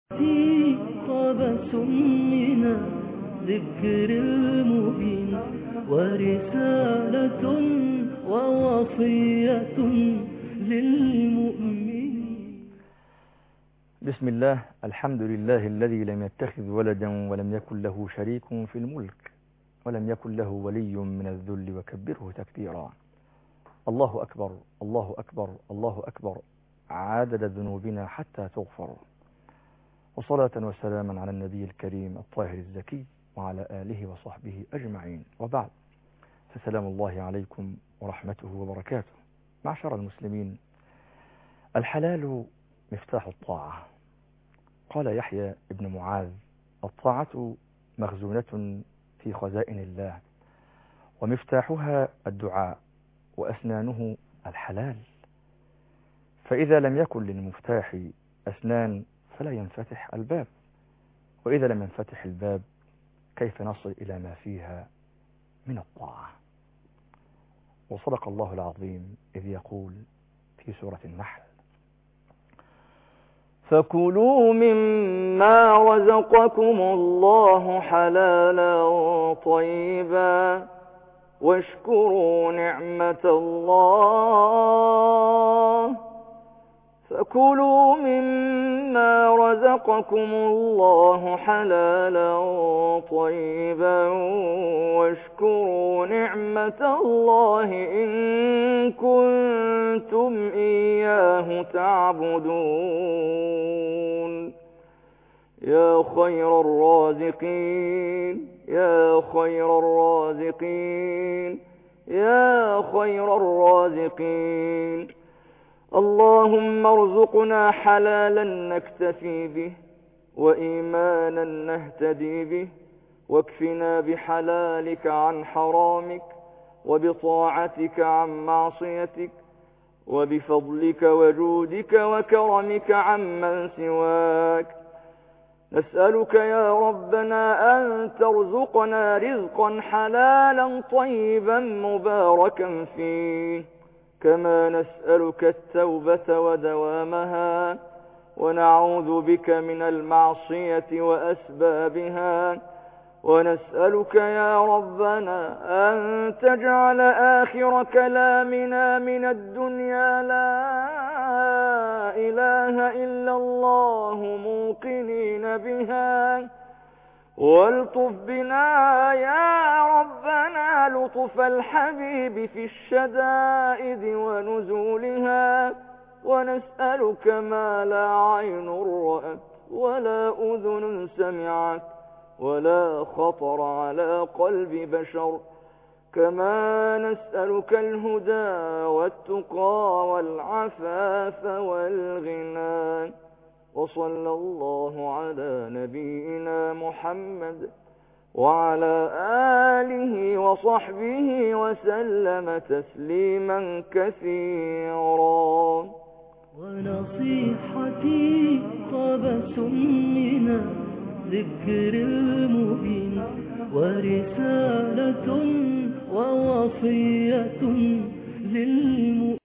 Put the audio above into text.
قبس من ذكر المبين ورسالة ووصية للمؤمنين. بسم الله، الحمد لله الذي لم يتخذ ولدا ولم يكن له شريك في الملك ولم يكن له ولي من الذل وكبره تكبيرا. الله أكبر الله أكبر الله أكبر عدد ذنوبنا حتى تغفر، وصلاة وسلاما على النبي الكريم الطاهر الزكي وعلى آله وصحبه أجمعين، وبعد، فسلام الله عليكم ورحمته وبركاته. معشر المسلمين، الحلال مفتاح الطاعة. قال يحيى ابن معاذ: الطاعة مخزونة في خزائن الله، ومفتاحها الدعاء، وأسنانه الحلال. فإذا لم يكن للمفتاح أسنان فلا ينفتح الباب، وإذا لم ينفتح الباب كيف نصل إلى ما فيها من الطاعة؟ وصدق الله العظيم إذ يقول في سورة النحل: فكلوا مما رزقكم الله حلالا طيبا واشكروا نعمة الله. فكلوا مما رزقكم الله حلالا طيبا واشكروا نعمة الله إن كنتم إياه تعبدون. يا خير الرازقين يا خير الرازقين يا خير الرازقين، اللهم ارزقنا حلالا نكتفي به، وإيمانا نهتدي به، واكفنا بحلالك عن حرامك، وبطاعتك عن معصيتك، وبفضلك وجودك وكرمك عمن سواك. نسألك يا ربنا أن ترزقنا رزقا حلالا طيبا مباركا فيه، كما نسألك التوبة ودوامها، ونعوذ بك من المعصية وأسبابها. ونسألك يا ربنا أن تجعل آخر كلامنا من الدنيا لا إله إلا الله موقنين بها، والطف بنا يا ربنا لطف الحبيب في الشدائد ونزولها. ونسألك ما لا عين رأت ولا أذن سمعت ولا خطر على قلب بشر، كما نسألك الهدى والتقى والعفاف والغنى. وصلى الله على نبينا محمد وعلى آله وصحبه وسلم تسليما كثيرا. ونصيحتي قبس من ذكر المبين ورسالة ووصية للمؤمنين.